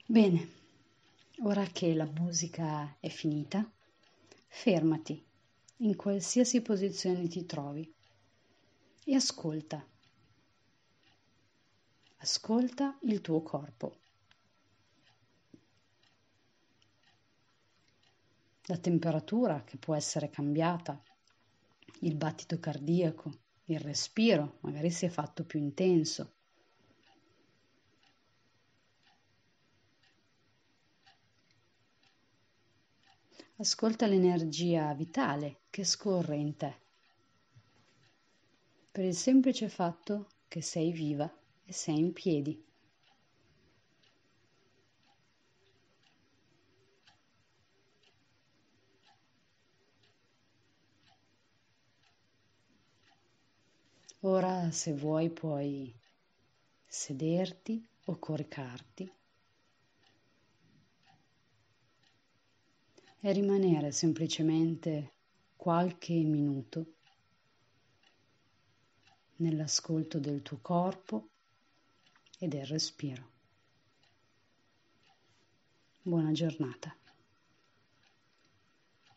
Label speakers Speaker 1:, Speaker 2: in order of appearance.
Speaker 1: Bene, ora che la musica è finita, fermati in qualsiasi posizione ti trovi e ascolta. Ascolta il tuo corpo. La temperatura che può essere cambiata, il battito cardiaco, il respiro, magari si è fatto più intenso. Ascolta l'energia vitale che scorre in te, per il semplice fatto che sei viva e sei in piedi. Ora, se vuoi, puoi sederti o coricarti e rimanere semplicemente qualche minuto nell'ascolto del tuo corpo e del respiro. Buona giornata.